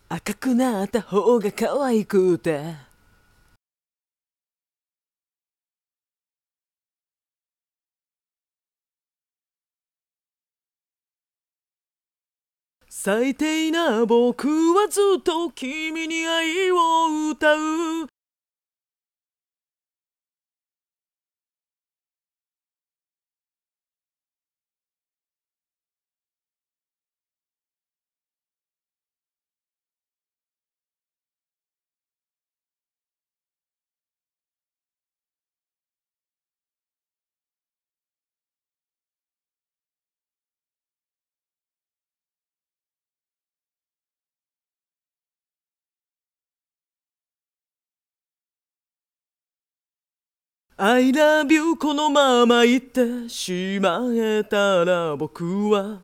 赤くなった方が可愛くて最低な僕はずっと君に愛を歌うI love you このまま言ってしまえたら僕は